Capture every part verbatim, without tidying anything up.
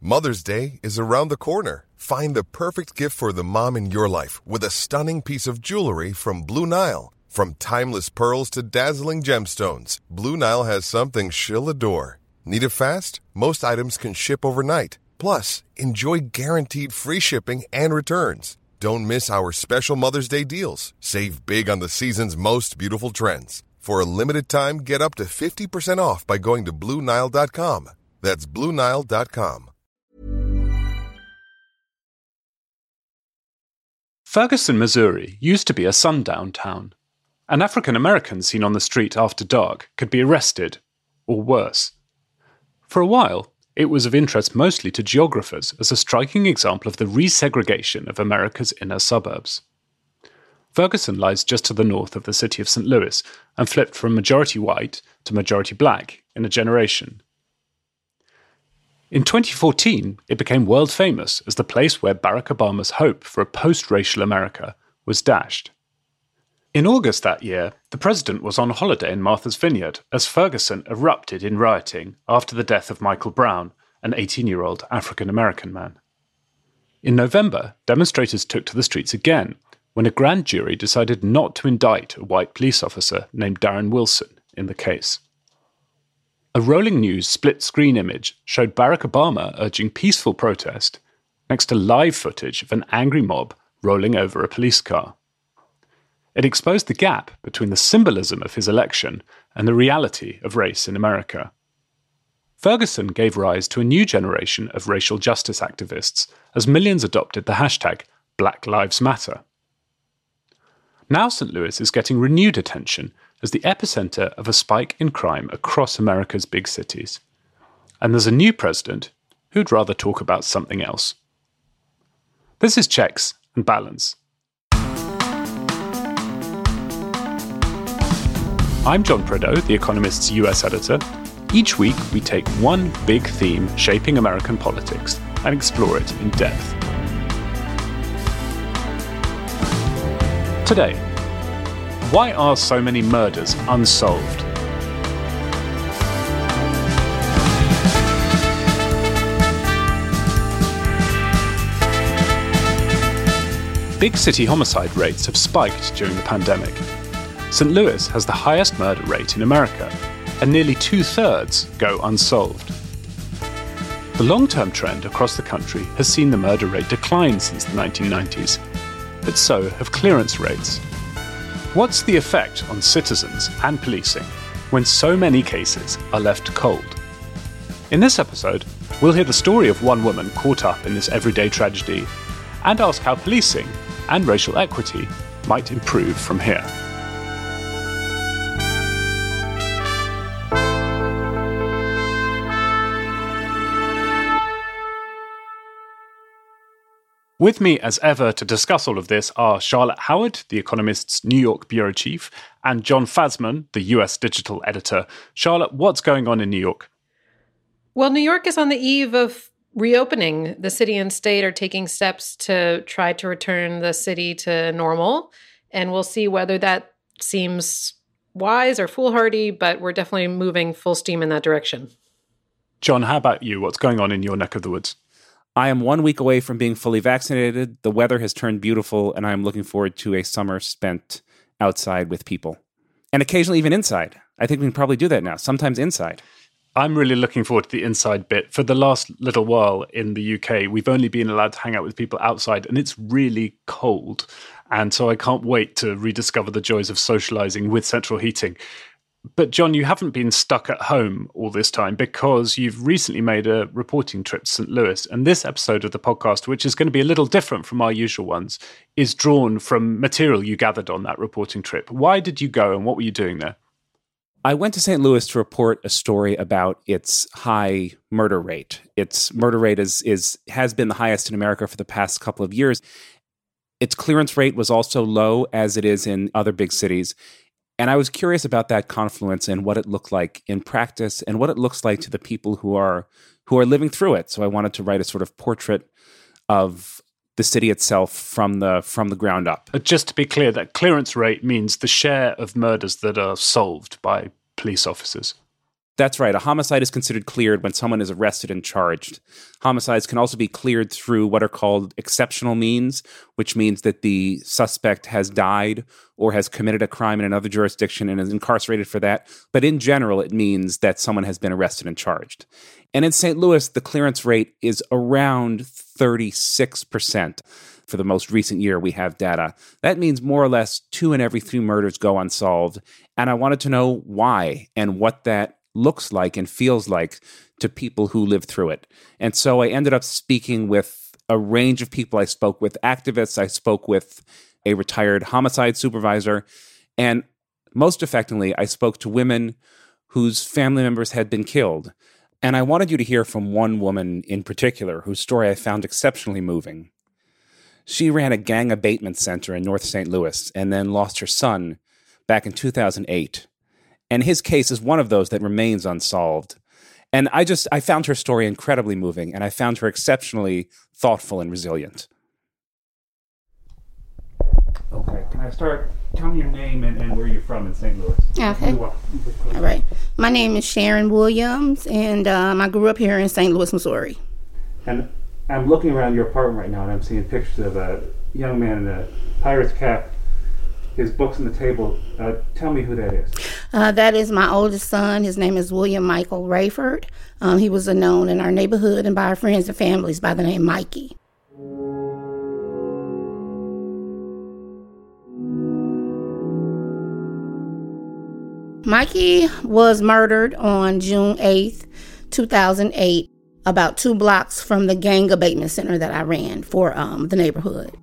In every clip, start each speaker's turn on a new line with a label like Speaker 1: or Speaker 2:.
Speaker 1: Mother's Day is around the corner. Find the perfect gift for the mom in your life with a stunning piece of jewelry from Blue Nile. From timeless pearls to dazzling gemstones, Blue Nile has something she'll adore. Need it fast? Most items can ship overnight. Plus, enjoy guaranteed free shipping and returns. Don't miss our special Mother's Day deals. Save big on the season's most beautiful trends. For a limited time, get up to fifty percent off by going to Blue Nile dot com. That's Blue Nile dot com.
Speaker 2: Ferguson, Missouri used to be a sundown town, and African Americans seen on the street after dark could be arrested, or worse. For a while, it was of interest mostly to geographers as a striking example of the resegregation of America's inner suburbs. Ferguson lies just to the north of the city of Saint Louis and flipped from majority white to majority black in a generation. In twenty fourteen, it became world famous as the place where Barack Obama's hope for a post-racial America was dashed. In August that year, the president was on holiday in Martha's Vineyard as Ferguson erupted in rioting after the death of Michael Brown, an eighteen-year-old African-American man. In November, demonstrators took to the streets again when a grand jury decided not to indict a white police officer named Darren Wilson in the case. A rolling news split-screen image showed Barack Obama urging peaceful protest next to live footage of an angry mob rolling over a police car. It exposed the gap between the symbolism of his election and the reality of race in America. Ferguson gave rise to a new generation of racial justice activists as millions adopted the hashtag Black Lives Matter. Now Saint Louis is getting renewed attention as the epicenter of a spike in crime across America's big cities. And there's a new president who'd rather talk about something else. This is Checks and Balance. I'm John Prideaux, The Economist's U S editor. Each week, we take one big theme shaping American politics and explore it in depth. Today, why are so many murders unsolved? Big city homicide rates have spiked during the pandemic. Saint Louis has the highest murder rate in America, and nearly two-thirds go unsolved. The long-term trend across the country has seen the murder rate decline since the nineteen nineties, but so have clearance rates. What's the effect on citizens and policing when so many cases are left cold? In this episode, we'll hear the story of one woman caught up in this everyday tragedy and ask how policing and racial equity might improve from here. With me, as ever, to discuss all of this are Charlotte Howard, The Economist's New York bureau chief, and John Fasman, the U S digital editor. Charlotte, what's going on in New York?
Speaker 3: Well, New York is on the eve of reopening. The city and state are taking steps to try to return the city to normal, and we'll see whether that seems wise or foolhardy, but we're definitely moving full steam in that direction.
Speaker 2: John, how about you? What's going on in your neck of the woods?
Speaker 4: I am one week away from being fully vaccinated. The weather has turned beautiful, and I am looking forward to a summer spent outside with people. And occasionally even inside. I think we can probably do that now, sometimes inside.
Speaker 2: I'm really looking forward to the inside bit. For the last little while in the U K, we've only been allowed to hang out with people outside, and it's really cold. And so I can't wait to rediscover the joys of socializing with central heating. But John, you haven't been stuck at home all this time because you've recently made a reporting trip to Saint Louis. And this episode of the podcast, which is going to be a little different from our usual ones, is drawn from material you gathered on that reporting trip. Why did you go and what were you doing there?
Speaker 4: I went to Saint Louis to report a story about its high murder rate. Its murder rate is, is has been the highest in America for the past couple of years. Its clearance rate was also low, as it is in other big cities. And I was curious about that confluence and what it looked like in practice and what it looks like to the people who are who are living through it. So I wanted to write a sort of portrait of the city itself from the from the ground up.
Speaker 2: But just to be clear, that clearance rate means the share of murders that are solved by police officers.
Speaker 4: That's right. A homicide is considered cleared when someone is arrested and charged. Homicides can also be cleared through what are called exceptional means, which means that the suspect has died or has committed a crime in another jurisdiction and is incarcerated for that. But in general, it means that someone has been arrested and charged. And in Saint Louis, the clearance rate is around thirty-six percent. For the most recent year, we have data. That means more or less two in every three murders go unsolved. And I wanted to know why and what that looks like and feels like to people who live through it. And so I ended up speaking with a range of people. I spoke with activists. I spoke with a retired homicide supervisor. And most effectively, I spoke to women whose family members had been killed. And I wanted you to hear from one woman in particular, whose story I found exceptionally moving. She ran a gang abatement center in North Saint Louis and then lost her son back in two thousand eight. And his case is one of those that remains unsolved. And I just, I found her story incredibly moving, and I found her exceptionally thoughtful and resilient. Okay, can I start? Tell me your name and, and where you're from in Saint Louis.
Speaker 5: Okay. All right. My name is Sharon Williams, and um, I grew up here in Saint Louis, Missouri.
Speaker 4: And I'm looking around your apartment right now, and I'm seeing pictures of a young man in a pirate's cap, his books on the table. Uh, tell me who that is.
Speaker 5: Uh, that is my oldest son. His name is William Michael Rayford. Um, he was known in our neighborhood and by our friends and families by the name Mikey. Mikey was murdered on June eighth, two thousand eight, about two blocks from the gang abatement center that I ran for um, the neighborhood.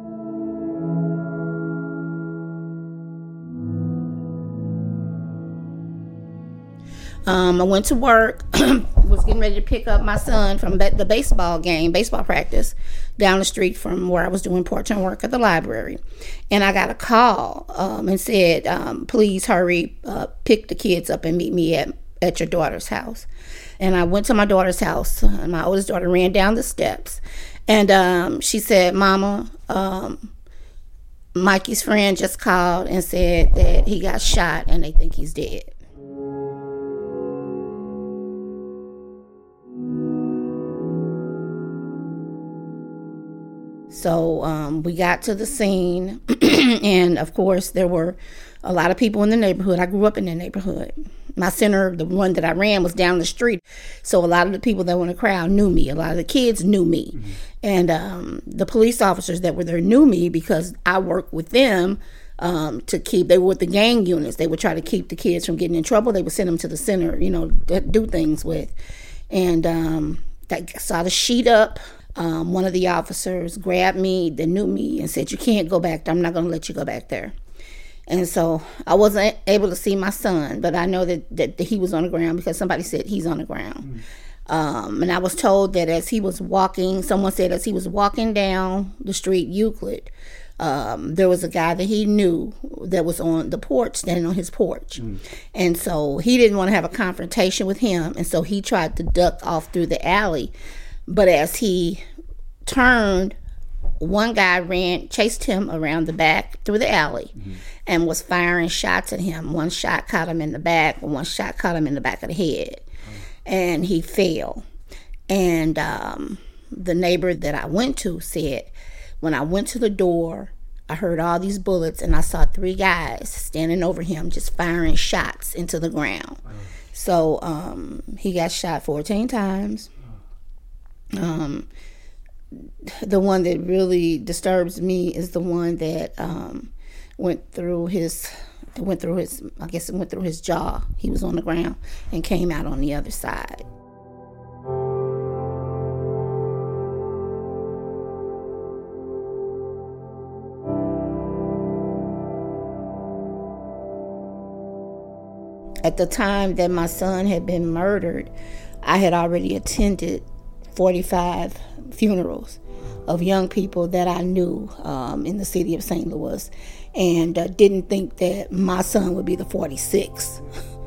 Speaker 5: Um, I went to work, was getting ready to pick up my son from the baseball game, baseball practice, down the street from where I was doing part-time work at the library. And I got a call um, and said, um, please hurry, uh, pick the kids up and meet me at, at your daughter's house. And I went to my daughter's house, and my oldest daughter ran down the steps. And um, she said, Mama, um, Mikey's friend just called and said that he got shot and they think he's dead. So um, we got to the scene, and of course there were a lot of people in the neighborhood. I grew up in the neighborhood. My center, the one that I ran, was down the street. So a lot of the people that were in the crowd knew me. A lot of the kids knew me. Mm-hmm. And um, the police officers that were there knew me because I worked with them um, to keep, they were with the gang units. They would try to keep the kids from getting in trouble. They would send them to the center, you know, to do things with. And um, I saw the sheet up. Um, one of the officers grabbed me, that knew me, and said, you can't go back there. I'm not going to let you go back there. And so I wasn't able to see my son, but I know that, that, that he was on the ground because somebody said he's on the ground. Mm. Um, and I was told that as he was walking, someone said as he was walking down the street, Euclid, um, there was a guy that he knew that was on the porch, standing on his porch. Mm. And so he didn't want to have a confrontation with him, and so he tried to duck off through the alley. But as he turned, one guy ran, chased him around the back through the alley, mm-hmm. and was firing shots at him. One shot caught him in the back, and one shot caught him in the back of the head. Oh. And he fell. And um, the neighbor that I went to said, when I went to the door, I heard all these bullets, and I saw three guys standing over him just firing shots into the ground. Oh. So um, he got shot fourteen times. Um, the one that really disturbs me is the one that um, went through his, went through his, I guess it went through his jaw. He was on the ground and came out on the other side. At the time that my son had been murdered, I had already attended forty-five funerals of young people that I knew um, in the city of Saint Louis, and uh, didn't think that my son would be the forty-sixth.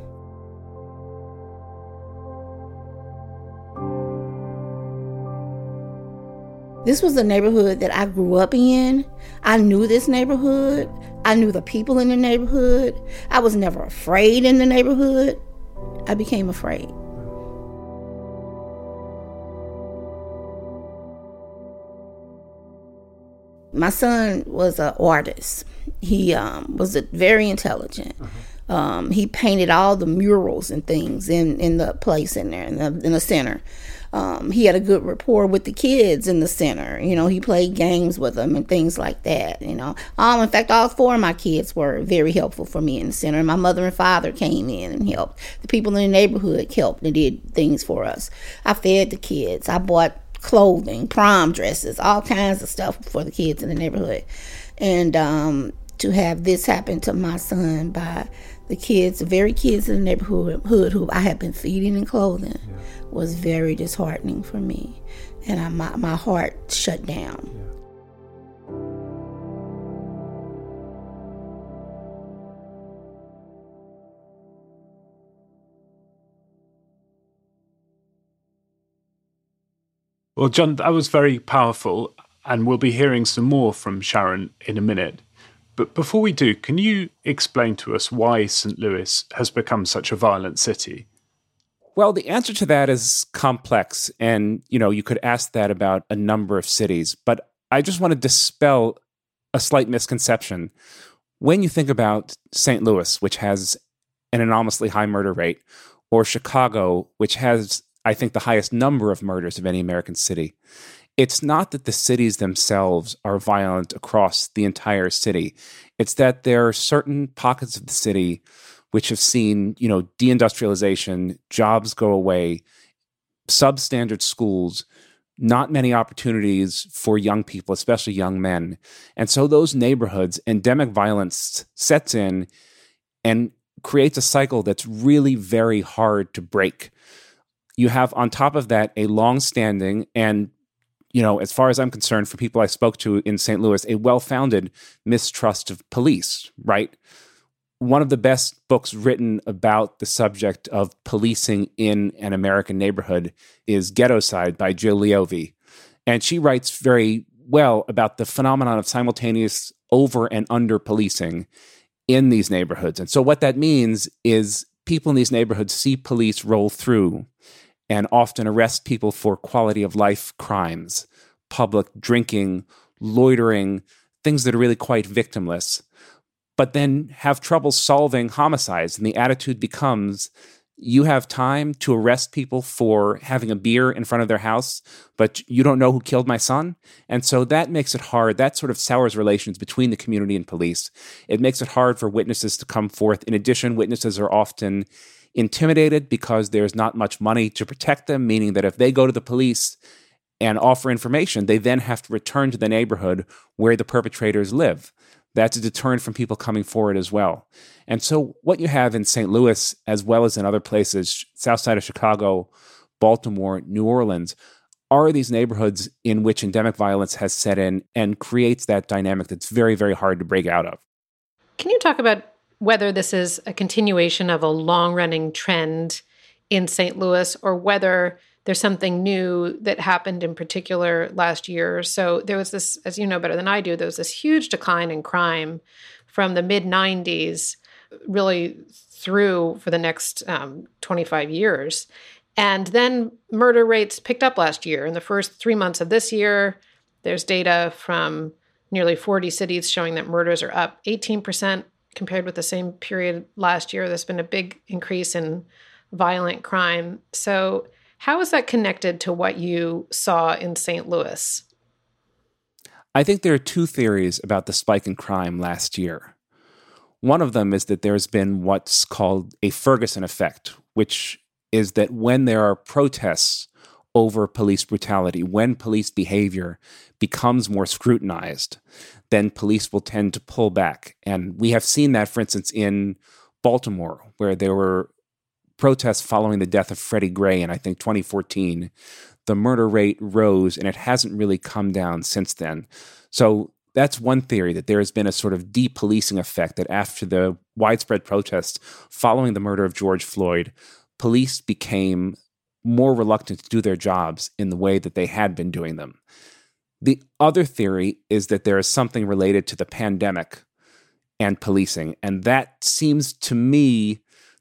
Speaker 5: This was a neighborhood that I grew up in. I knew this neighborhood. I knew the people in the neighborhood. I was never afraid in the neighborhood. I became afraid. My son was an artist. He um, was a, very intelligent. Uh-huh. Um, he painted all the murals and things in, in the place in there, in the, in the center. Um, he had a good rapport with the kids in the center. You know, he played games with them and things like that, you know. Um, in fact, all four of my kids were very helpful for me in the center. My mother and father came in and helped. The people in the neighborhood helped and did things for us. I fed the kids. I bought clothing, prom dresses, all kinds of stuff for the kids in the neighborhood. And um, to have this happen to my son by the kids, the very kids in the neighborhood who I had been feeding and clothing, yeah. was very disheartening for me. And I, my, my heart shut down. Yeah.
Speaker 2: Well, John, that was very powerful, and we'll be hearing some more from Sharon in a minute. But before we do, can you explain to us why Saint Louis has become such a violent city?
Speaker 4: Well, the answer to that is complex, and, you know, you could ask that about a number of cities, but I just want to dispel a slight misconception. When you think about Saint Louis, which has an enormously high murder rate, or Chicago, which has, I think, the highest number of murders of any American city, it's not that the cities themselves are violent across the entire city. It's that there are certain pockets of the city which have seen, you know, deindustrialization, jobs go away, substandard schools, not many opportunities for young people, especially young men. And so those neighborhoods, endemic violence sets in and creates a cycle that's really very hard to break. You have on top of that a long-standing and, you know, as far as I'm concerned, for people I spoke to in Saint Louis, a well-founded mistrust of police, right? One of the best books written about the subject of policing in an American neighborhood is Ghettocide by Jill Leovy. And she writes very well about the phenomenon of simultaneous over and under policing in these neighborhoods. And so what that means is people in these neighborhoods see police roll through and often arrest people for quality of life crimes, public drinking, loitering, things that are really quite victimless, but then have trouble solving homicides. And the attitude becomes, you have time to arrest people for having a beer in front of their house, but you don't know who killed my son? And so that makes it hard. That sort of sours relations between the community and police. It makes it hard for witnesses to come forth. In addition, witnesses are often intimidated because there's not much money to protect them, meaning that if they go to the police and offer information, they then have to return to the neighborhood where the perpetrators live. That's a deterrent from people coming forward as well. And so what you have in Saint Louis, as well as in other places, south side of Chicago, Baltimore, New Orleans, are these neighborhoods in which endemic violence has set in and creates that dynamic that's very, very hard to break out of.
Speaker 3: Can you talk about whether this is a continuation of a long-running trend in Saint Louis, or whether there's something new that happened in particular last year? So there was this, as you know better than I do, there was this huge decline in crime from the mid nineties really through for the next um, twenty-five years. And then murder rates picked up last year. In the first three months of this year, there's data from nearly forty cities showing that murders are up eighteen percent compared with the same period last year. There's been a big increase in violent crime. So how is that connected to what you saw in Saint Louis?
Speaker 4: I think there are two theories about the spike in crime last year. One of them is that there's been what's called a Ferguson effect, which is that when there are protests over police brutality, when police behavior becomes more scrutinized, then police will tend to pull back. And we have seen that, for instance, in Baltimore, where there were protests following the death of Freddie Gray in, I think, twenty fourteen. The murder rate rose, and it hasn't really come down since then. So that's one theory, that there has been a sort of depolicing effect, that after the widespread protests following the murder of George Floyd, police became more reluctant to do their jobs in the way that they had been doing them. The other theory is that there is something related to the pandemic and policing, and that seems to me the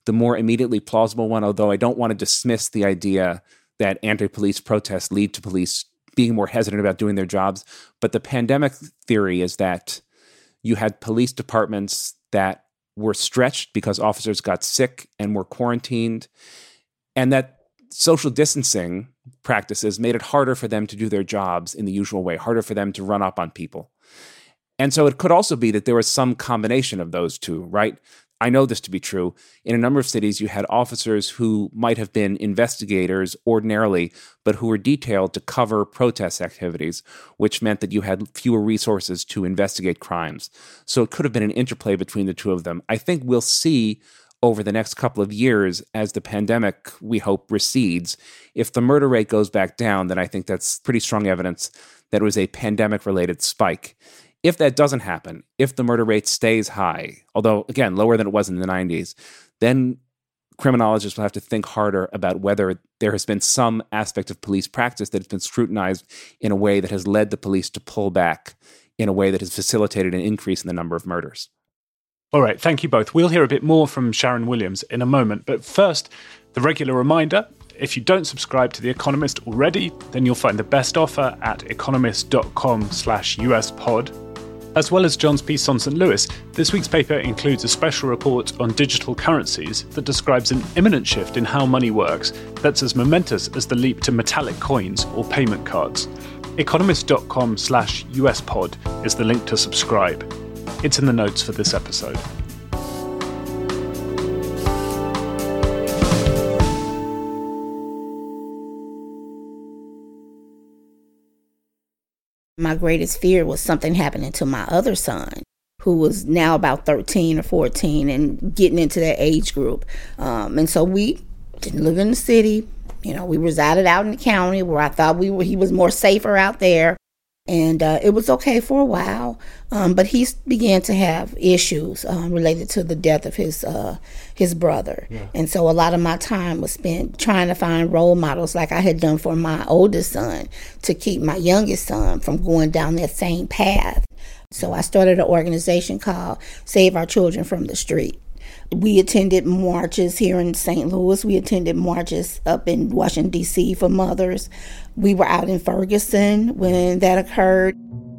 Speaker 4: the more immediately plausible one, although I don't want to dismiss the idea that anti-police protests lead to police being more hesitant about doing their jobs. But the pandemic theory is that you had police departments that were stretched because officers got sick and were quarantined, and that social distancing practices made it harder for them to do their jobs in the usual way, harder for them to run up on people. And so it could also be that there was some combination of those two, right? I know this to be true. In a number of cities, you had officers who might have been investigators ordinarily, but who were detailed to cover protest activities, which meant that you had fewer resources to investigate crimes. So it could have been an interplay between the two of them. I think we'll see over the next couple of years, as the pandemic, we hope, recedes. If the murder rate goes back down, then I think that's pretty strong evidence that it was a pandemic-related spike. If that doesn't happen, if the murder rate stays high, although, again, lower than it was in the nineties, then criminologists will have to think harder about whether there has been some aspect of police practice that has been scrutinized in a way that has led the police to pull back in a way that has facilitated an increase in the number of murders.
Speaker 2: All right, thank you both. We'll hear a bit more from Sharon Williams in a moment. But first, the regular reminder, if you don't subscribe to The Economist already, then you'll find the best offer at economist.com slash US pod. As well as John's piece on Saint Louis, this week's paper includes a special report on digital currencies that describes an imminent shift in how money works that's as momentous as the leap to metallic coins or payment cards. economist.com slash US pod is the link to subscribe. It's in the notes for this episode.
Speaker 5: My greatest fear was something happening to my other son, who was now about thirteen or fourteen and getting into that age group. Um, and so we didn't live in the city. You know, we resided out in the county where I thought we were, he was more safer out there. And uh, it was okay for a while, um, but he began to have issues um, related to the death of his uh, his brother. Yeah. And so a lot of my time was spent trying to find role models like I had done for my oldest son to keep my youngest son from going down that same path. So I started an organization called Save Our Children from the Street. We attended marches here in Saint Louis. We attended marches up in Washington, D C for mothers. We were out in Ferguson when that occurred.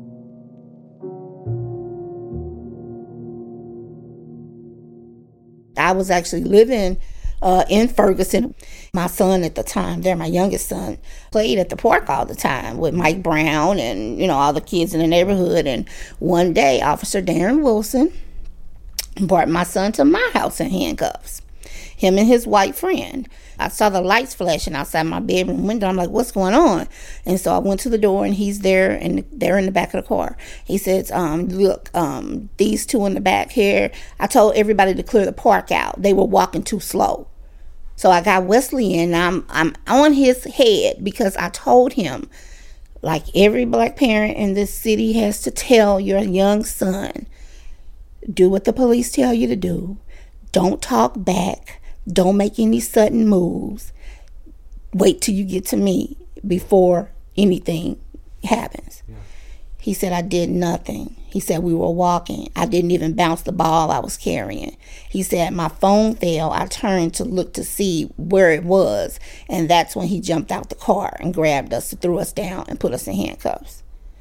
Speaker 5: I was actually living uh, in Ferguson. My son at the time, there, my youngest son, played at the park all the time with Mike Brown and, you know, all the kids in the neighborhood. And one day, Officer Darren Wilson brought my son to my house in handcuffs, him and his white friend. I saw the lights flashing outside my bedroom window. I'm like, what's going on? And so I went to the door, and he's there, and they're in the back of the car. He says, um, look, um, these two in the back here, I told everybody to clear the park out. They were walking too slow. So I got Wesley in, and I'm, I'm on his head because I told him, like every black parent in this city has to tell your young son, do what the police tell you to do. Don't talk back. Don't make any sudden moves. Wait till you get to me before anything happens. Yeah. He said, I did nothing. He said, we were walking. I didn't even bounce the ball I was carrying. He said, my phone fell. I turned to look to see where it was. And that's when he jumped out the car and grabbed us, threw us down, and put us in handcuffs.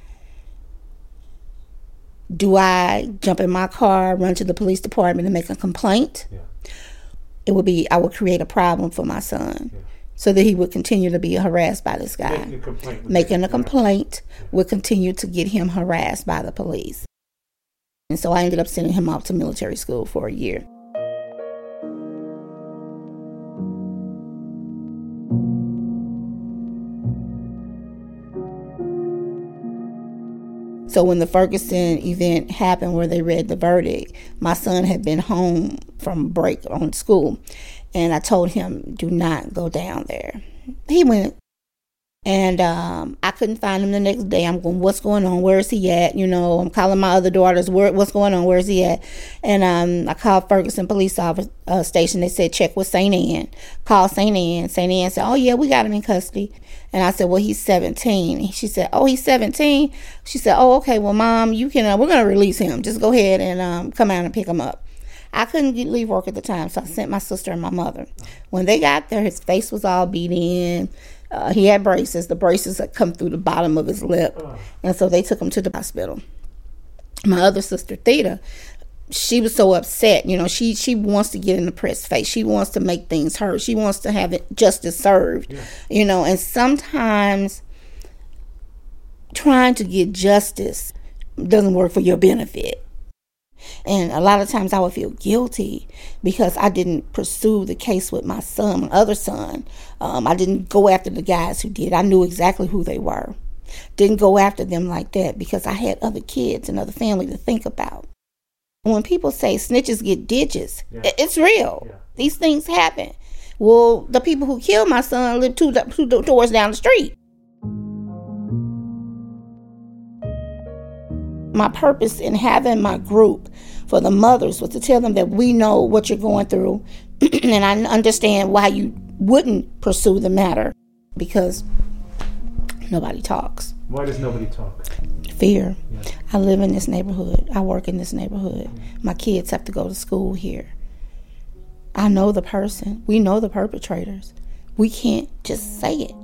Speaker 5: Do I jump in my car, run to the police department and make a complaint? Yeah. It would be, I would create a problem for my son, yeah, so that he would continue to be harassed by this guy. Making a complaint, Making a complaint yeah. would continue to get him harassed by the police. And so I ended up sending him off to military school for a year. So when the Ferguson event happened where they read the verdict, my son had been home from break on school. And I told him, do not go down there. He went. And um, I couldn't find him the next day. I'm going, what's going on? Where is he at? You know, I'm calling my other daughters, where, what's going on? Where is he at? And um, I called Ferguson Police office, uh, Station. They said, check with Saint Anne. Called Saint Anne. Saint Anne said, oh, yeah, we got him in custody. And I said, well, he's seventeen. She said, oh, he's seventeen? She said, oh, okay, well, Mom, you can. Uh, we're going to release him. Just go ahead and um, come out and pick him up. I couldn't get, leave work at the time, so I sent my sister and my mother. When they got there, his face was all beat in. Uh, he had braces. The braces had come through the bottom of his lip. And so they took him to the hospital. My other sister, Theta, she was so upset. You know, she she wants to get in the press face. She wants to make things hurt. She wants to have it justice served. Yeah. You know, and sometimes trying to get justice doesn't work for your benefit. And a lot of times I would feel guilty because I didn't pursue the case with my son, my other son. Um, I didn't go after the guys who did. I knew exactly who they were. Didn't go after them like that because I had other kids and other family to think about. When people say snitches get ditches, yeah. it's real. Yeah. These things happen. Well, the people who killed my son live two, two doors down the street. My purpose in having my group for the mothers was to tell them that we know what you're going through and I understand why you wouldn't pursue the matter because nobody talks.
Speaker 6: Why does nobody talk?
Speaker 5: Fear.
Speaker 6: Yeah.
Speaker 5: I live in this neighborhood. I work in this neighborhood. Mm-hmm. My kids have to go to school here. I know the person. We know the perpetrators. We can't just say it.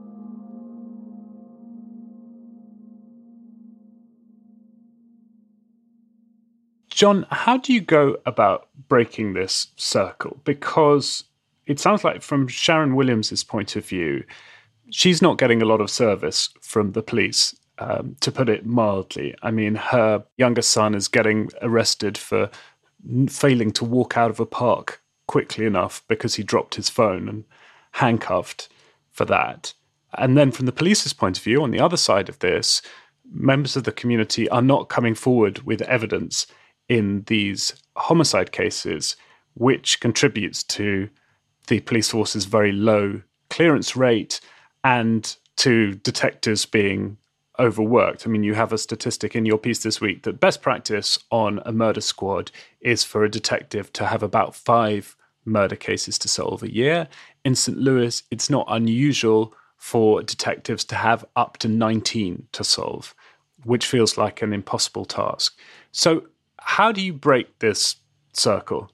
Speaker 2: John, how do you go about breaking this circle? Because it sounds like from Sharon Williams' point of view, she's not getting a lot of service from the police, um, to put it mildly. I mean, her younger son is getting arrested for failing to walk out of a park quickly enough because he dropped his phone and handcuffed for that. And then from the police's point of view, on the other side of this, members of the community are not coming forward with evidence in these homicide cases, which contributes to the police force's very low clearance rate and to detectives being overworked. I mean, you have a statistic in your piece this week that best practice on a murder squad is for a detective to have about five murder cases to solve a year. In Saint Louis, it's not unusual for detectives to have up to nineteen to solve, which feels like an impossible task. So how do you break this circle?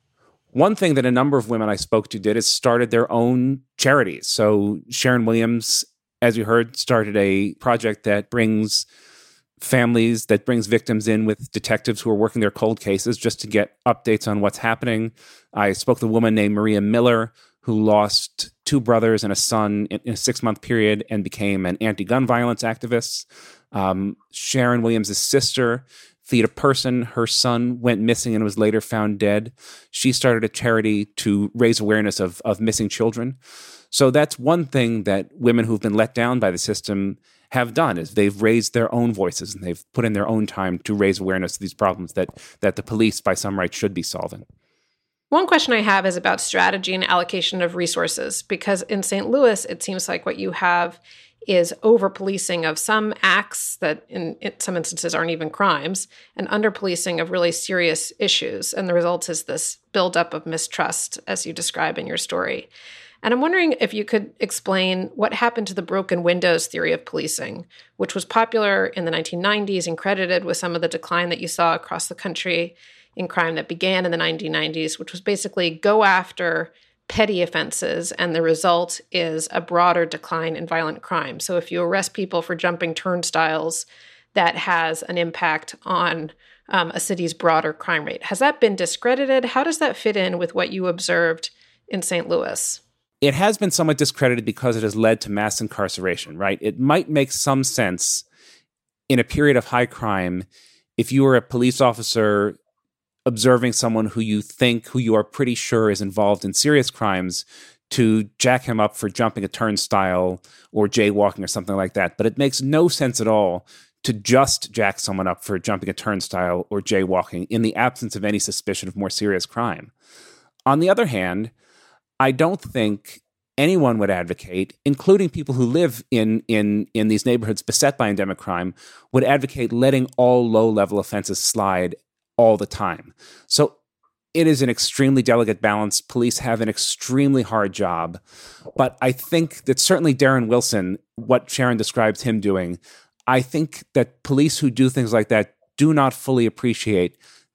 Speaker 4: One thing that a number of women I spoke to did is started their own charities. So Sharon Williams, as you heard, started a project that brings families, that brings victims in with detectives who are working their cold cases just to get updates on what's happening. I spoke to a woman named Maria Miller who lost two brothers and a son in a six-month period and became an anti-gun violence activist. Um, Sharon Williams' sister, Theta Person, her son went missing and was later found dead. She started a charity to raise awareness of, of missing children. So that's one thing that women who've been let down by the system have done, is they've raised their own voices and they've put in their own time to raise awareness of these problems that, that the police, by some right, should be solving.
Speaker 3: One question I have is about strategy and allocation of resources, because in Saint Louis, it seems like what you have is over-policing of some acts that in, in some instances aren't even crimes, and under-policing of really serious issues. And the result is this buildup of mistrust, as you describe in your story. And I'm wondering if you could explain what happened to the broken windows theory of policing, which was popular in the nineteen nineties and credited with some of the decline that you saw across the country in crime that began in the nineteen nineties, which was basically go after petty offenses, and the result is a broader decline in violent crime. So if you arrest people for jumping turnstiles, that has an impact on um, a city's broader crime rate. Has that been discredited? How does that fit in with what you observed in Saint Louis?
Speaker 4: It has been somewhat discredited because it has led to mass incarceration, right? It might make some sense in a period of high crime if you were a police officer observing someone who you think, who you are pretty sure is involved in serious crimes, to jack him up for jumping a turnstile or jaywalking or something like that. But it makes no sense at all to just jack someone up for jumping a turnstile or jaywalking in the absence of any suspicion of more serious crime. On the other hand, I don't think anyone would advocate, including people who live in, in, in these neighborhoods beset by endemic crime, would advocate letting all low-level offenses slide all the time. So it is an extremely delicate balance. Police have an extremely hard job. But I think that certainly Darren Wilson, what Sharon describes him doing, I think that police who do things like that do not fully appreciate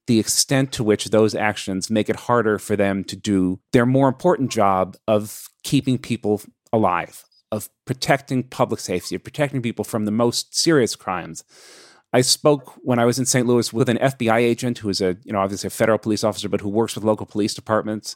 Speaker 4: the extent to which those actions make it harder for them to do their more important job of keeping people alive, of protecting public safety, of protecting people from the most serious crimes. I spoke when I was in Saint Louis with an F B I agent who is a, you know, obviously a federal police officer, but who works with local police departments,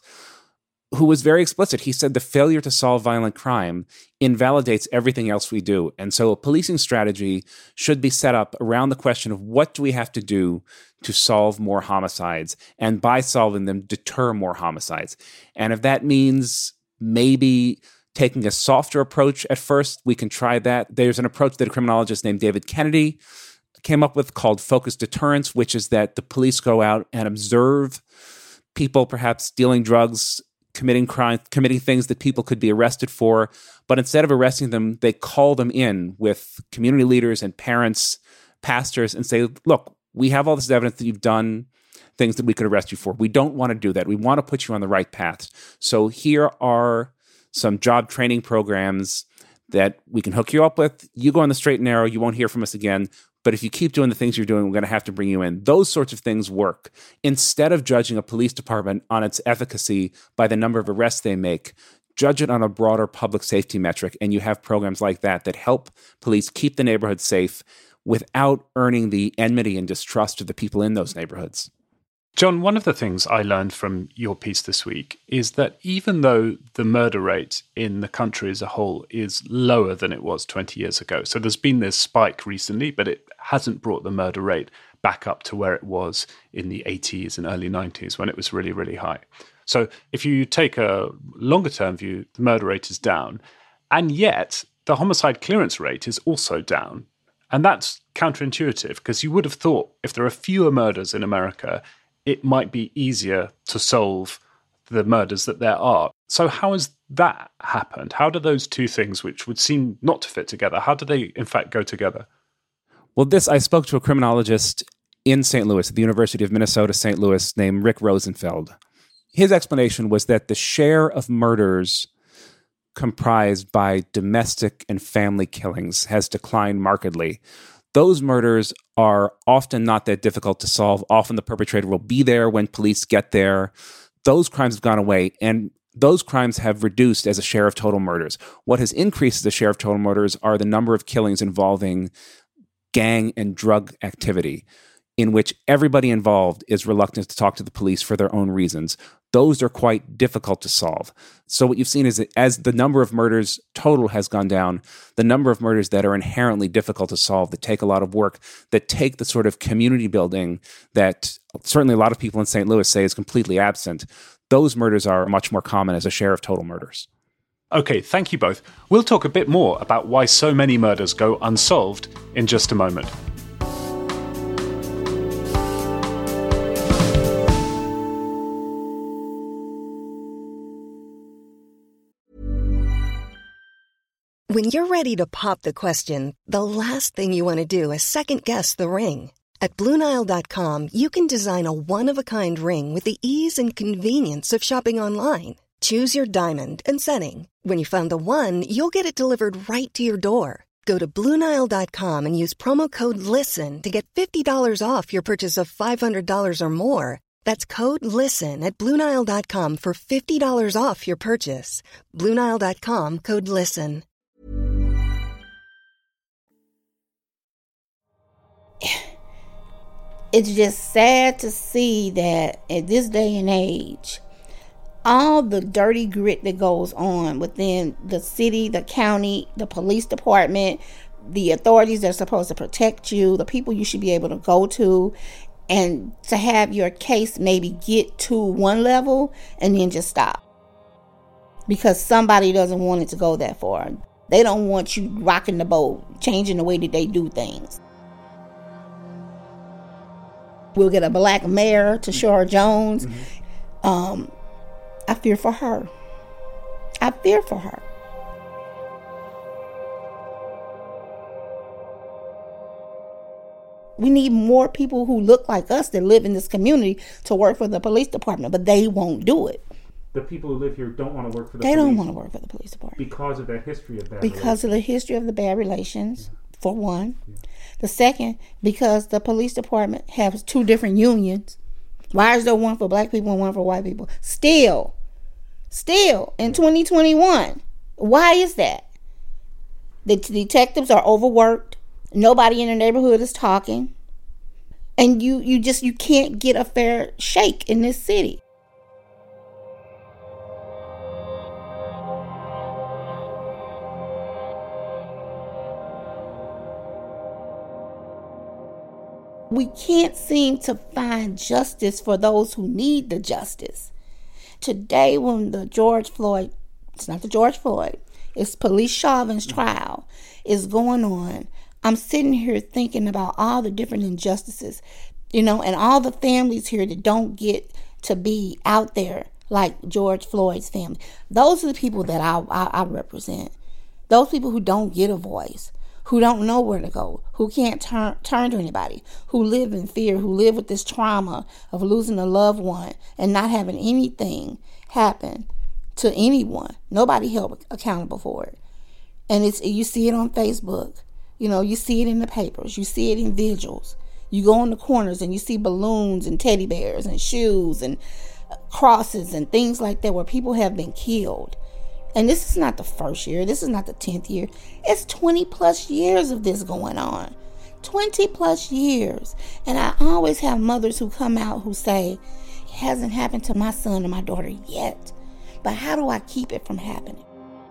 Speaker 4: who was very explicit. He said the failure to solve violent crime invalidates everything else we do. And so a policing strategy should be set up around the question of what do we have to do to solve more homicides, and by solving them, deter more homicides. And if that means maybe taking a softer approach at first, we can try that. There's an approach that a criminologist named David Kennedy came up with called focused deterrence, which is that the police go out and observe people perhaps dealing drugs, committing crime, committing things that people could be arrested for. But instead of arresting them, they call them in with community leaders and parents, pastors, and say, look, we have all this evidence that you've done things that we could arrest you for. We don't want to do that. We want to put you on the right path. So here are some job training programs that we can hook you up with. You go on the straight and narrow. You won't hear from us again. But if you keep doing the things you're doing, we're going to have to bring you in. Those sorts of things work. Instead of judging a police department on its efficacy by the number of arrests they make, judge it on a broader public safety metric. And you have programs like that that help police keep the neighborhood safe without earning the enmity and distrust of the people in those neighborhoods.
Speaker 2: John, one of the things I learned from your piece this week is that even though the murder rate in the country as a whole is lower than it was twenty years ago, so there's been this spike recently, but it hasn't brought the murder rate back up to where it was in the eighties and early nineties when it was really, really high. So if you take a longer term view, the murder rate is down, and yet the homicide clearance rate is also down. And that's counterintuitive, because you would have thought if there are fewer murders in America, it might be easier to solve the murders that there are. So how has that happened? How do those two things, which would seem not to fit together, how do they in fact go together?
Speaker 4: Well, this, I spoke to a criminologist in Saint Louis, at the University of Minnesota, Saint Louis, named Rick Rosenfeld. His explanation was that the share of murders comprised by domestic and family killings has declined markedly. Those murders are often not that difficult to solve. Often the perpetrator will be there when police get there. Those crimes have gone away, and those crimes have reduced as a share of total murders. What has increased as a share of total murders are the number of killings involving gang and drug activity, in which everybody involved is reluctant to talk to the police for their own reasons. Those are quite difficult to solve. So what you've seen is that as the number of murders total has gone down, the number of murders that are inherently difficult to solve, that take a lot of work, that take the sort of community building that certainly a lot of people in Saint Louis say is completely absent, those murders are much more common as a share of total murders.
Speaker 2: Okay, thank you both. We'll talk a bit more about why so many murders go unsolved in just a moment.
Speaker 6: When you're ready to pop the question, the last thing you want to do is second-guess the ring. At Blue Nile dot com, you can design a one-of-a-kind ring with the ease and convenience of shopping online. Choose your diamond and setting. When you find the one, you'll get it delivered right to your door. Go to Blue Nile dot com and use promo code LISTEN to get fifty dollars off your purchase of five hundred dollars or more. That's code LISTEN at Blue Nile dot com for fifty dollars off your purchase. Blue Nile dot com, code LISTEN.
Speaker 5: It's just sad to see that at this day and age, all the dirty grit that goes on within the city, the county, the police department, the authorities that are supposed to protect you, the people you should be able to go to, and to have your case maybe get to one level and then just stop. Because somebody doesn't want it to go that far. They don't want you rocking the boat, changing the way that they do things. We'll get a black mayor, Tashara Jones. Mm-hmm. Um, I fear for her. I fear for her. We need more people who look like us that live in this community to work for the police department, but they won't do it.
Speaker 4: The people who live here don't want to work for the
Speaker 5: they
Speaker 4: police.
Speaker 5: They don't want to work for the police department.
Speaker 4: Because of that history of bad
Speaker 5: Because
Speaker 4: relations.
Speaker 5: of the history of the bad relations, yeah. For one.
Speaker 4: Yeah.
Speaker 5: The second, because the police department has two different unions Why is there one for black people and one for white people? Still, still in twenty twenty-one. Why is that? The detectives are overworked. Nobody in the neighborhood is talking. And you, you just, you can't get a fair shake in this city. We can't seem to find justice for those who need the justice. Today, when the George Floyd, it's not the George Floyd, it's Police Chauvin's trial is going on, I'm sitting here thinking about all the different injustices, you know, and all the families here that don't get to be out there like George Floyd's family. Those are the people that I, I, I represent. Those people who don't get a voice, who don't know where to go, who can't turn turn to anybody, who live in fear, who live with this trauma of losing a loved one and not having anything happen to anyone. Nobody held accountable for it. And it's you see it on Facebook. You know, you see it in the papers. You see it in vigils. You go in the corners and you see balloons and teddy bears and shoes and crosses and things like that where people have been killed. And this is not the first year. This is not the tenth year. It's twenty plus years of this going on. twenty plus years. And I always have mothers who come out who say, it hasn't happened to my son or my daughter yet. But how do I keep it from happening?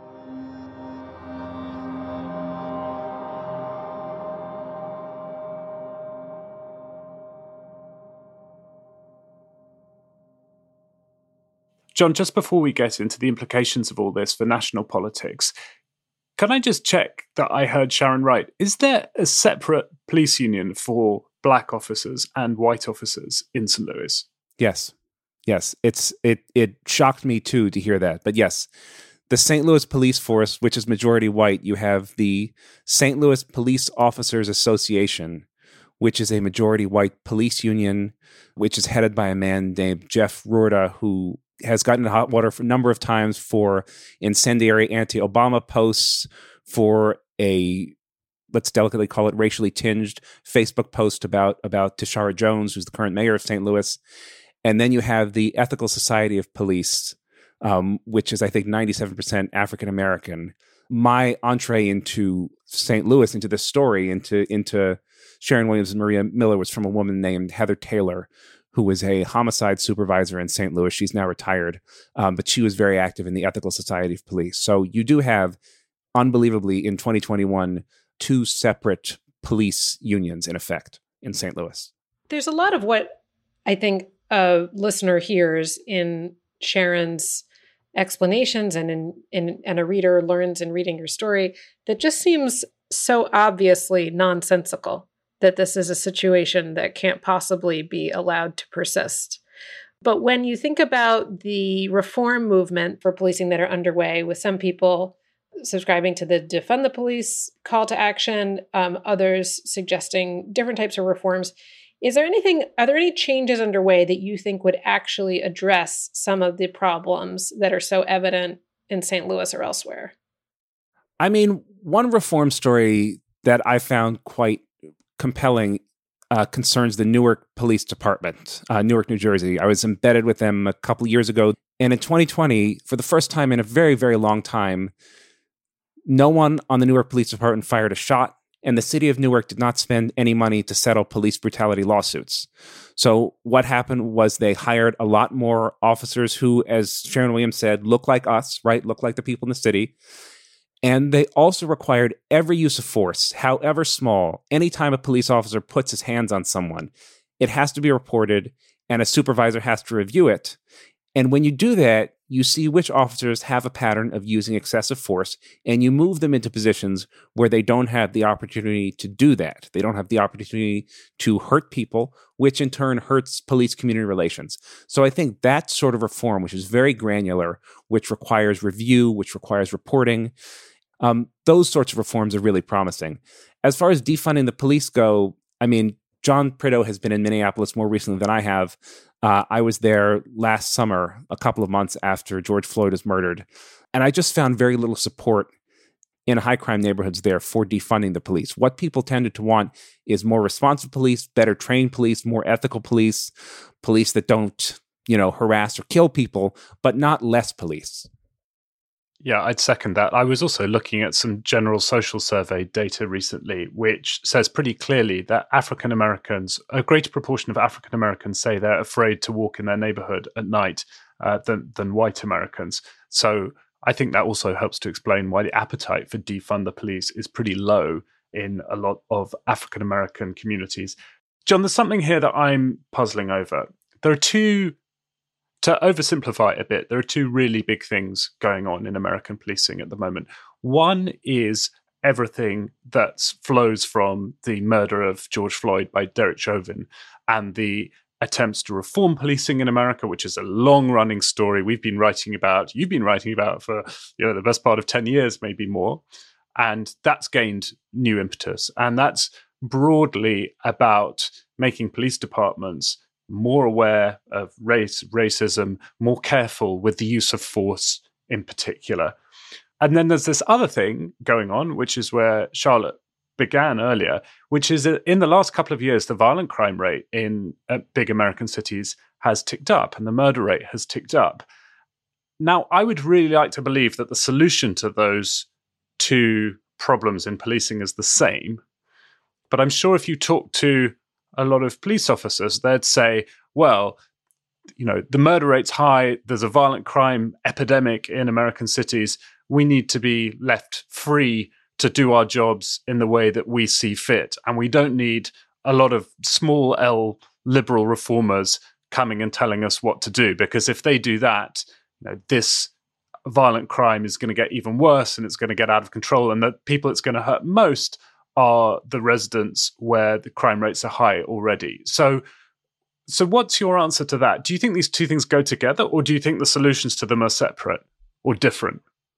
Speaker 2: John, just before we get into the implications of all this for national politics, can I just check that I heard Sharon right? Is there a separate police union for black officers and white officers in Saint Louis?
Speaker 4: Yes. Yes. It's it it shocked me too to hear that. But yes, the Saint Louis Police Force, which is majority white, you have the Saint Louis Police Officers Association, which is a majority white police union, which is headed by a man named Jeff Roorda, who has gotten in hot water for a number of times for incendiary anti-Obama posts, for a, let's delicately call it, racially tinged Facebook post about, about Tashara Jones, who's the current mayor of Saint Louis. And then you have the Ethical Society of Police, um, which is, I think, ninety-seven percent African-American. My entree into Saint Louis, into this story, into, into Sharon Williams and Maria Miller was from a woman named Heather Taylor, who was a homicide supervisor in Saint Louis. She's now retired, um, but she was very active in the Ethical Society of Police. So you do have, unbelievably, in twenty twenty-one, two separate police unions in effect in Saint Louis.
Speaker 3: There's a lot of what I think a listener hears in Sharon's explanations and in, in and a reader learns in reading your story that just seems so obviously nonsensical, that this is a situation that can't possibly be allowed to persist. But when you think about the reform movement for policing that are underway, with some people subscribing to the defund the police call to action, um, others suggesting different types of reforms, is there anything, are there any changes underway that you think would actually address some of the problems that are so evident in Saint Louis or elsewhere?
Speaker 4: I mean, one reform story that I found quite compelling uh, concerns the Newark Police Department, uh, Newark, New Jersey. I was embedded with them a couple years ago. And in twenty twenty, for the first time in a very, very long time, no one on the Newark Police Department fired a shot, and the city of Newark did not spend any money to settle police brutality lawsuits. So what happened was they hired a lot more officers who, as Sharon Williams said, look like us, right? Look like the people in the city. And they also required every use of force, however small. Anytime a police officer puts his hands on someone, it has to be reported, and a supervisor has to review it. And when you do that, you see which officers have a pattern of using excessive force, and you move them into positions where they don't have the opportunity to do that. They don't have the opportunity to hurt people, which in turn hurts police-community relations. So I think that sort of reform, which is very granular, which requires review, which requires reporting, um, those sorts of reforms are really promising. As far as defunding the police go, I mean, John Prideaux has been in Minneapolis more recently than I have. Uh, I was there last summer, a couple of months after George Floyd was murdered. And I just found very little support in high crime neighborhoods there for defunding the police. What people tended to want is more responsive police, better trained police, more ethical police, police that don't, you know, harass or kill people, but not less police.
Speaker 2: Yeah, I'd second that. I was also looking at some general social survey data recently, which says pretty clearly that African Americans, a greater proportion of African Americans say they're afraid to walk in their neighborhood at night uh, than, than white Americans. So I think that also helps to explain why the appetite for defund the police is pretty low in a lot of African American communities. John, there's something here that I'm puzzling over. There are two, to oversimplify it a bit, there are two really big things going on in American policing at the moment. One is everything that flows from the murder of George Floyd by Derek Chauvin and the attempts to reform policing in America, which is a long-running story we've been writing about, you've been writing about for, you know, the best part of ten years, maybe more. And that's gained new impetus. And that's broadly about making police departments more aware of race, racism, more careful with the use of force in particular. And then there's this other thing going on, which is where Charlotte began earlier, which is that in the last couple of years, the violent crime rate in uh, big American cities has ticked up and the murder rate has ticked up. Now, I would really like to believe that the solution to those two problems in policing is the same. But I'm sure if you talk to a lot of police officers, they'd say, well, you know, the murder rate's high, there's a violent crime epidemic in American cities, we need to be left free to do our jobs in the way that we see fit. And we don't need a lot of small L liberal reformers coming and telling us what to do, because if they do that, you know, this violent crime is going to get even worse and it's going to get out of control. And the people it's going to hurt most are the residents where the crime rates are high already. So, so what's your answer to that? Do you think these two things go together, or do you think the solutions to them are separate or different?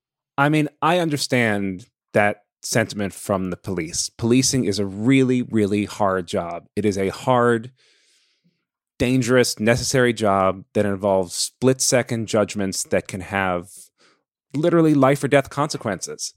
Speaker 4: I mean, I understand that sentiment from the police. Policing is a really, really hard job. It is a hard, dangerous, necessary job that involves split-second judgments that can have literally life or death consequences.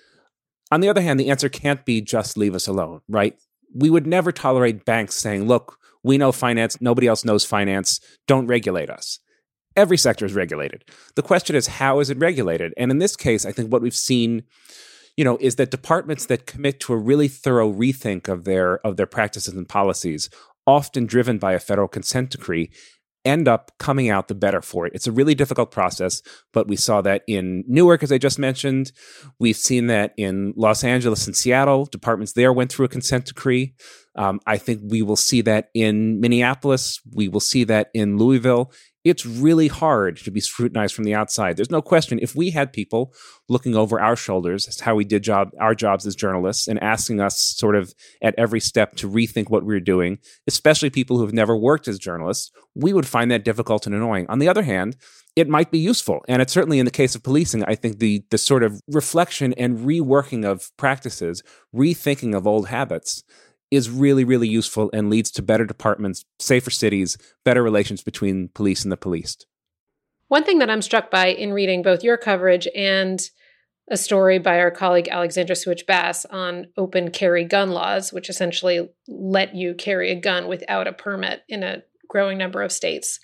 Speaker 4: On the other hand, the answer can't be just leave us alone, right? We would never tolerate banks saying, look, we know finance, nobody else knows finance, don't regulate us. Every sector is regulated. The question is, how is it regulated? And in this case, I think what we've seen, you know, is that departments that commit to a really thorough rethink of their of their practices and policies, often driven by a federal consent decree, end up coming out the better for it. It's a really difficult process, but we saw that in Newark, as I just mentioned. We've seen that in Los Angeles and Seattle. Departments there went through a consent decree. Um, I think we will see that in Minneapolis. We will see that in Louisville. It's really hard to be scrutinized from the outside. There's no question. If we had people looking over our shoulders, that's how we did job our jobs as journalists, and asking us sort of at every step to rethink what we were doing, especially people who have never worked as journalists, we would find that difficult and annoying. On the other hand, it might be useful. And it's certainly in the case of policing, I think the the sort of reflection and reworking of practices, rethinking of old habits, is really, really useful and leads to better departments, safer cities, better relations between police and the policed.
Speaker 3: One thing that I'm struck by in reading both your coverage and a story by our colleague Alexandra Suich-Bass on open carry gun laws, which essentially let you carry a gun without a permit in a growing number of states,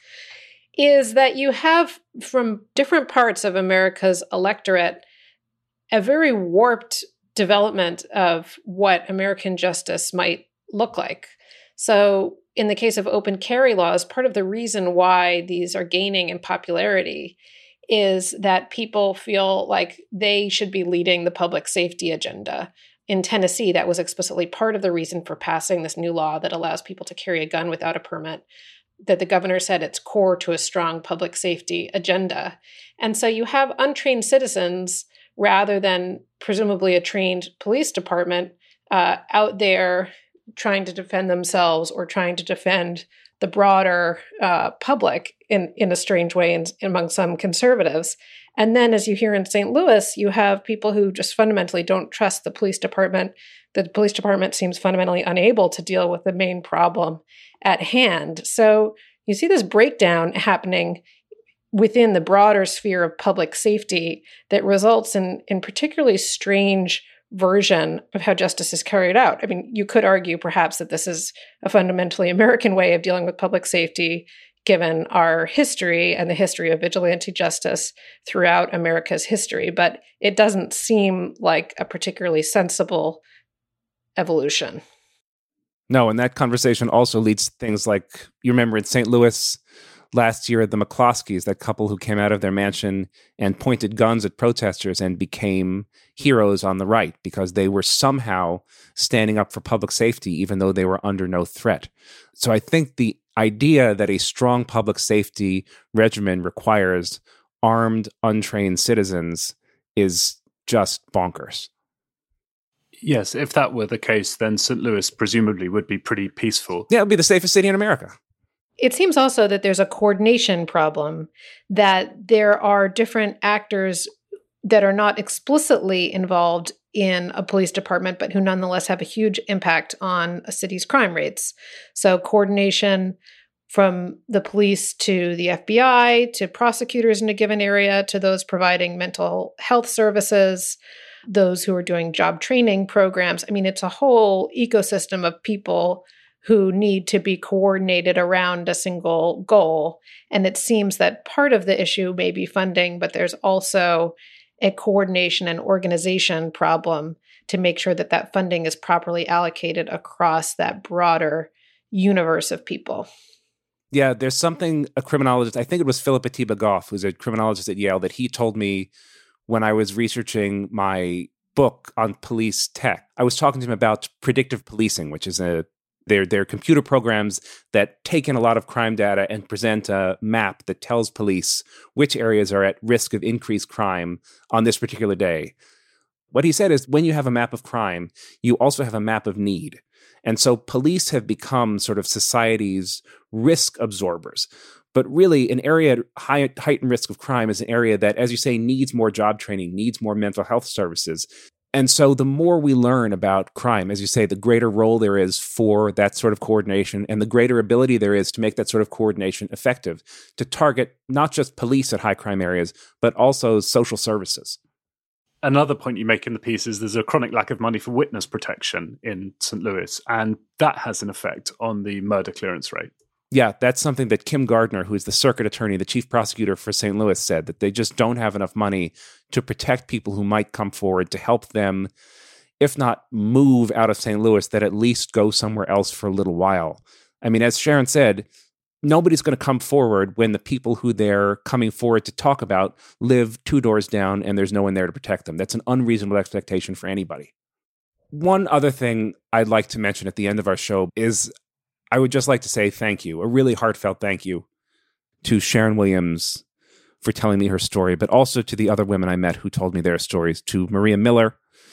Speaker 3: is that you have from different parts of America's electorate a very warped development of what American justice might look like. So in the case of open carry laws, part of the reason why these are gaining in popularity is that people feel like they should be leading the public safety agenda. In Tennessee, that was explicitly part of the reason for passing this new law that allows people to carry a gun without a permit, that the governor said it's core to a strong public safety agenda. And so you have untrained citizens rather than presumably a trained police department uh, out there trying to defend themselves or trying to defend the broader uh, public in, in a strange way in, among some conservatives. And then, as you hear in Saint Louis, you have people who just fundamentally don't trust the police department. The police department seems fundamentally unable to deal with the main problem at hand. So you see this breakdown happening within the broader sphere of public safety that results in, in particularly strange version of how justice is carried out. I mean, you could argue perhaps that this is a fundamentally American way of dealing with public safety, given our history and the history of vigilante justice throughout America's history, but it doesn't seem like a particularly sensible evolution.
Speaker 4: No, and that conversation also leads to things like, you remember in Saint Louis last year, the McCloskeys, that couple who came out of their mansion and pointed guns at protesters and became heroes on the right because they were somehow standing up for public safety, even though they were under no threat. So I think the idea that a strong public safety regimen requires armed, untrained citizens is just bonkers.
Speaker 2: Yes, if that were the case, then Saint Louis presumably would be pretty peaceful.
Speaker 4: Yeah, it would be the safest city in America.
Speaker 3: It seems also that there's a coordination problem, that there are different actors that are not explicitly involved in a police department, but who nonetheless have a huge impact on a city's crime rates. So coordination from the police to the F B I, to prosecutors in a given area, to those providing mental health services, those who are doing job training programs. I mean, it's a whole ecosystem of people who need to be coordinated around a single goal. And it seems that part of the issue may be funding, but there's also a coordination and organization problem to make sure that that funding is properly allocated across that broader universe of people.
Speaker 4: Yeah, there's something a criminologist, I think it was Philip Atiba Goff, who's a criminologist at Yale, that he told me when I was researching my book on police tech. I was talking to him about predictive policing, which is a They're, they're computer programs that take in a lot of crime data and present a map that tells police which areas are at risk of increased crime on this particular day. What he said is when you have a map of crime, you also have a map of need. And so police have become sort of society's risk absorbers. But really, an area at high, heightened risk of crime is an area that, as you say, needs more job training, needs more mental health services. And so the more we learn about crime, as you say, the greater role there is for that sort of coordination and the greater ability there is to make that sort of coordination effective, to target not just police at high crime areas, but also social services.
Speaker 2: Another point you make in the piece is there's a chronic lack of money for witness protection in Saint Louis, and that has an effect on the murder clearance rate.
Speaker 4: Yeah, that's something that Kim Gardner, who is the circuit attorney, the chief prosecutor for Saint Louis, said, that they just don't have enough money to protect people who might come forward, to help them, if not move out of Saint Louis, that at least go somewhere else for a little while. I mean, as Sharon said, nobody's going to come forward when the people who they're coming forward to talk about live two doors down and there's no one there to protect them. That's an unreasonable expectation for anybody. One other thing I'd like to mention at the end of our show is I would just like to say thank you, a really heartfelt thank you to Sharon Williams for telling me her story, but also to the other women I met who told me their stories, to Maria Miller,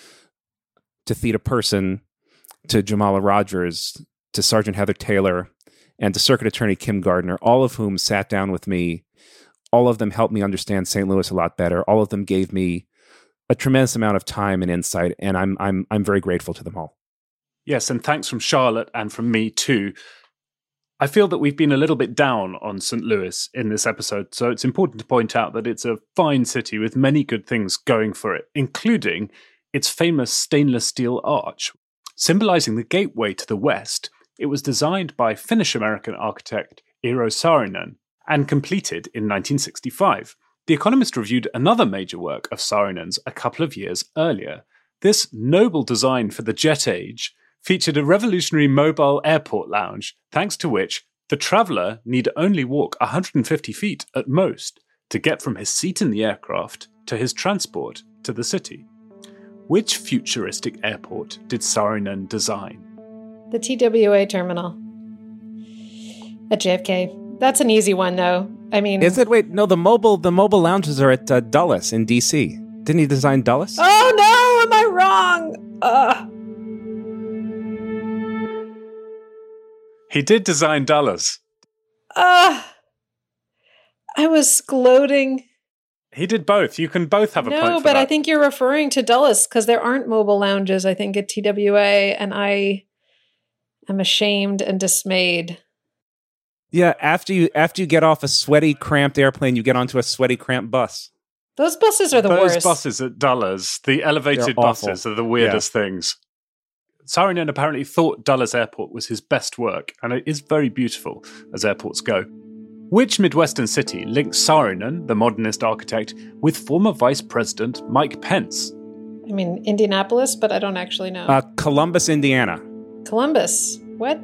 Speaker 4: to Theda Person, to Jamala Rogers, to Sergeant Heather Taylor, and to Circuit Attorney Kim Gardner, all of whom sat down with me. All of them helped me understand Saint Louis a lot better. All of them gave me a tremendous amount of time and insight, and I'm I'm I'm very grateful to them all.
Speaker 2: Yes, and thanks from Charlotte and from me too. I feel that we've been a little bit down on Saint Louis in this episode, so it's important to point out that it's a fine city with many good things going for it, including its famous stainless steel arch. Symbolizing the gateway to the west, it was designed by Finnish-American architect Eero Saarinen and completed in nineteen sixty-five. The Economist reviewed another major work of Saarinen's a couple of years earlier. This noble design for the jet age featured a revolutionary mobile airport lounge, thanks to which the traveller need only walk one hundred fifty feet at most to get from his seat in the aircraft to his transport to the city. Which futuristic airport did Saarinen design?
Speaker 3: The T W A terminal at J F K. That's an easy one, though. I mean...
Speaker 4: Is it? Wait, no, the mobile the mobile lounges are at uh, Dulles in D C. Didn't he design Dulles?
Speaker 3: Oh, no! Am I wrong? Ugh.
Speaker 2: He did design Dulles.
Speaker 3: Ugh. I was gloating.
Speaker 2: He did both. You can both have a
Speaker 3: no,
Speaker 2: point for
Speaker 3: but
Speaker 2: that.
Speaker 3: I think you're referring to Dulles because there aren't mobile lounges, I think, at T W A, and I am ashamed and dismayed.
Speaker 4: Yeah, after you after you get off a sweaty, cramped airplane, you get onto a sweaty, cramped bus.
Speaker 3: Those buses are the
Speaker 2: Those
Speaker 3: worst.
Speaker 2: buses at Dulles, the elevated
Speaker 4: They're
Speaker 2: buses,
Speaker 4: awful.
Speaker 2: are the weirdest yeah. things. Saarinen apparently thought Dulles Airport was his best work, and it is very beautiful, as airports go. Which Midwestern city links Saarinen, the modernist architect, with former Vice President Mike Pence?
Speaker 3: I mean, Indianapolis, but I don't actually know.
Speaker 4: Uh, Columbus, Indiana.
Speaker 3: Columbus. What?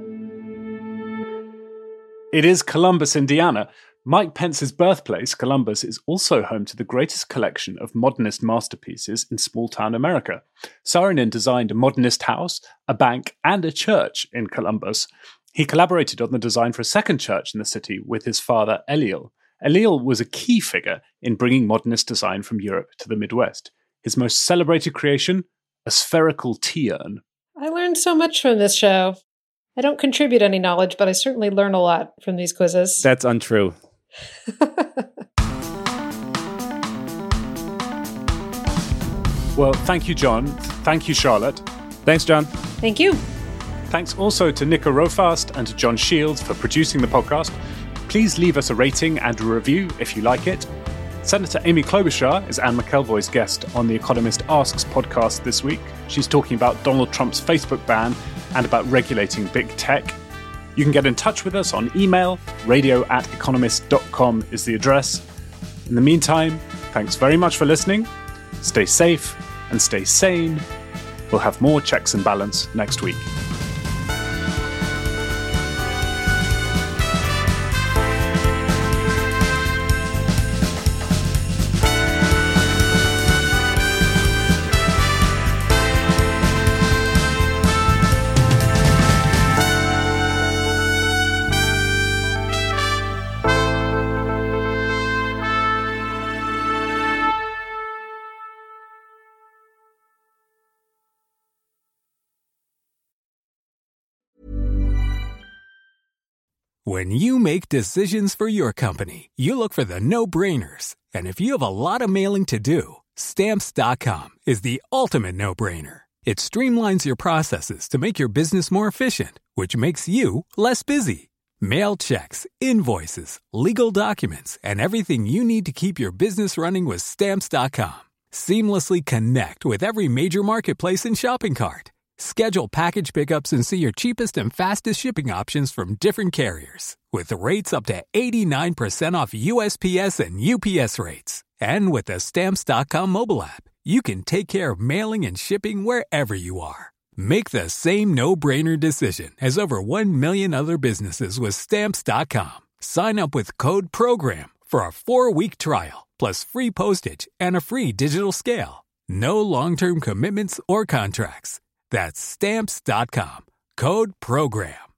Speaker 2: It is Columbus, Indiana. Mike Pence's birthplace, Columbus, is also home to the greatest collection of modernist masterpieces in small-town America. Saarinen designed a modernist house, a bank, and a church in Columbus. He collaborated on the design for a second church in the city with his father, Eliel. Eliel was a key figure in bringing modernist design from Europe to the Midwest. His most celebrated creation, a spherical tea urn.
Speaker 3: I learned so much from this show. I don't contribute any knowledge, but I certainly learn a lot from these quizzes.
Speaker 4: That's untrue.
Speaker 2: Well, thank you, John. Thank you, Charlotte.
Speaker 4: Thanks, John.
Speaker 3: Thank you.
Speaker 2: Thanks also to Nico Rofast and to John Shields for producing the podcast. Please leave us a rating and a review if you like it. Senator Amy Klobuchar is Anne McElvoy's guest on The Economist Asks podcast this week. She's talking about Donald Trump's Facebook ban and about regulating big tech. You can get in touch with us on email. radio at economist dot com is the address. In the meantime, thanks very much for listening. Stay safe and stay sane. We'll have more Checks and Balance next week.
Speaker 7: When you make decisions for your company, you look for the no-brainers. And if you have a lot of mailing to do, Stamps dot com is the ultimate no-brainer. It streamlines your processes to make your business more efficient, which makes you less busy. Mail checks, invoices, legal documents, and everything you need to keep your business running with Stamps dot com. Seamlessly connect with every major marketplace and shopping cart. Schedule package pickups and see your cheapest and fastest shipping options from different carriers, with rates up to eighty-nine percent off U S P S and U P S rates. And with the Stamps dot com mobile app, you can take care of mailing and shipping wherever you are. Make the same no-brainer decision as over one million other businesses with Stamps dot com. Sign up with code PROGRAM for a four-week trial, plus free postage and a free digital scale. No long-term commitments or contracts. That's Stamps dot com. Code PROGRAM.